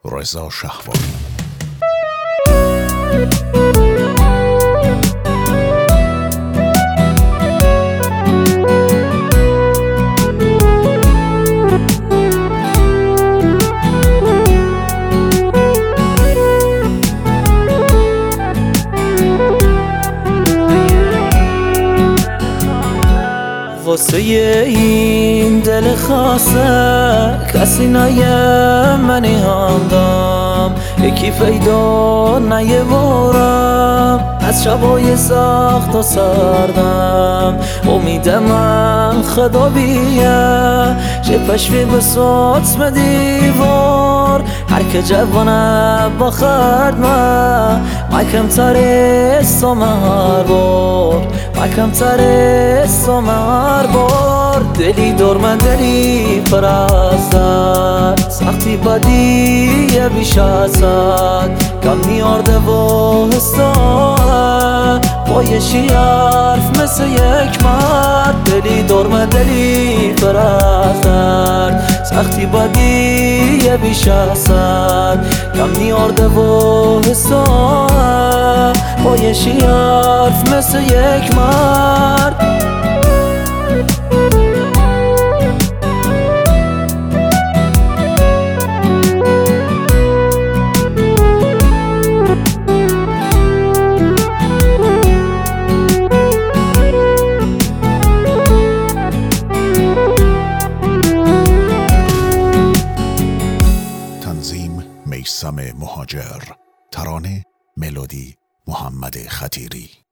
رضا شهواری. واسه این دل خاصه کسی نیه منی همدم، یکی پیدا نیه بارم از شبای سخت و سردم. امید من خدا بیه چه پشوی بسات دیوار، هر که جوانه با خرد ما کم ترستم هر بار، ما کم ترستم هر بار. دلی دور دلی پر از درد، سختی بدیه بیش از حد، کم میارده و حساه با یه حرف مثل یک مرد. دلی دور دلی پر از درد، سختی بدیه بیش از حد، کم میارده و حساه با یه حرف مثل یک مرد. تنظیم میثم مهاجر. ترانه ملودی محمد خطیری.